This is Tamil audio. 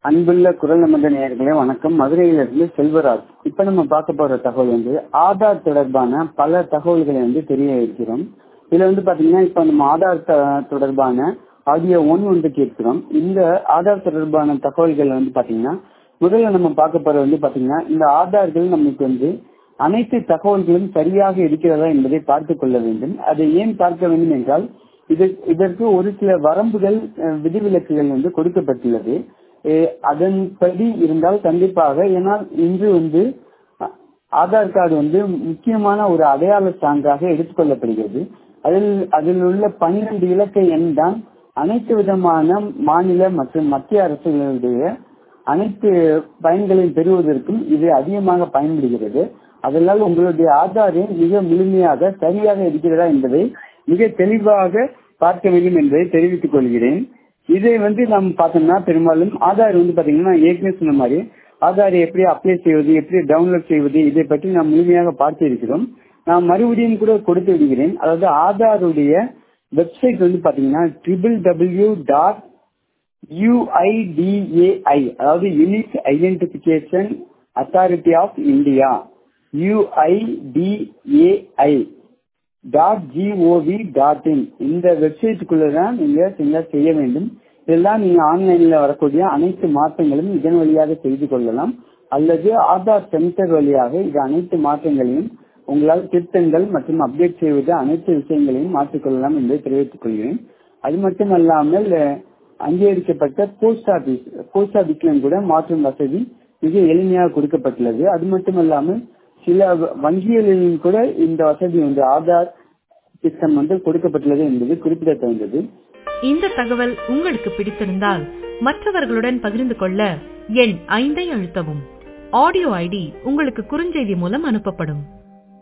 அன்புள்ள குரல் நமது நேயர்களே வணக்கம். மதுரையிலிருந்து செல்வராஜ். இப்ப நம்ம பார்க்க போற தகவல் ஆதார் தொடர்பான பல தகவல்களை தெரிய இருக்கிறோம். இதுல பாத்தீங்கன்னா இப்ப நம்ம ஆதார் தொடர்பான ஆடியோ 1 கேட்கிறோம். இந்த ஆதார் தொடர்பான தகவல்கள் பாத்தீங்கன்னா முதல்ல நம்ம பார்க்க போறது பாத்தீங்கன்னா இந்த ஆதார்கள் நமக்கு அனைத்து தகவல்களும் சரியாக இருக்கிறதா என்பதை பார்த்துக் கொள்ள வேண்டும். அதை ஏன் பார்க்க வேண்டும் என்றால் இதற்கு ஒரு சில வரம்புகள் விதிவிலக்குகள் கொடுக்கப்பட்டுள்ளது. அதன்படி இருந்தால் கண்டிப்பாக, ஏன்னா இன்று ஆதார் கார்டு முக்கியமான ஒரு அடையாள சான்றாக எடுத்துக்கொள்ளப்படுகிறது. அதில் உள்ள 12 இலக்க எண் தான் அனைத்து விதமான மாநில மற்றும் மத்திய அரசுகளுடைய அனைத்து பயன்களையும் பெறுவதற்கும் இது அதிகமாக பயன்படுகிறது. அதனால் உங்களுடைய ஆதார் எண் மிக முழுமையாக சரியாக இருக்கிறதா என்பதை மிக தெளிவாக பார்க்க வேண்டும் என்பதை தெரிவித்துக் கொள்கிறேன். இதை நாம் பார்த்தோம்னா பெரும்பாலும் ஆதார் பாத்தீங்கன்னா ஏற்கனவே சொன்ன மாதிரி ஆதாரை எப்படி அப்ளை செய்வது, எப்படி டவுன்லோட் செய்வது, இதை பற்றி நாம் முழுமையாக பார்த்து இருக்கிறோம். நான் மறுபடியும் கூட கொடுத்து விடுகிறேன். அதாவது ஆதாருடைய வெப்சைட் பாத்தீங்கன்னா www.UIDAI, அதாவது unique identification authority of India, UIDAI.gov.in இந்த வெப்சைட்டுக்குள்ளதான் நீங்க செய்ய வேண்டும். இதெல்லாம் நீங்க ஆன்லைன்ல வரக்கூடிய அனைத்து மாற்றங்களும் இதன் வழியாக செய்து கொள்ளலாம். அல்லது ஆதார் சென்டர் வழியாக இது அனைத்து மாற்றங்களையும் உங்களால் திருத்தங்கள் மற்றும் அப்டேட் செய்வது அனைத்து விஷயங்களையும் மாற்றிக்கொள்ளலாம் என்பதை தெரிவித்துக் கொள்கிறேன். அது மட்டுமல்லாமல் அங்கீகரிக்கப்பட்ட போஸ்ட் ஆபீஸ்ல கூட மாற்றும் வசதி மிக எளிமையாக கொடுக்கப்பட்டுள்ளது. அது மட்டுமல்லாமல் சில வங்கிகளிலும் கூட இந்த வசதி ஆதார் சிஸ்டம் கொடுக்கப்பட்டுள்ளது என்பது குறிப்பிடத்தகுந்தது. இந்த தகவல் உங்களுக்கு பிடித்திருந்தால் மற்றவர்களுடன் பகிர்ந்து கொள்ள எண் 5 அழுத்தவும். ஆடியோ ஐடி உங்களுக்கு குறுஞ்செய்தி மூலம் அனுப்பப்படும்.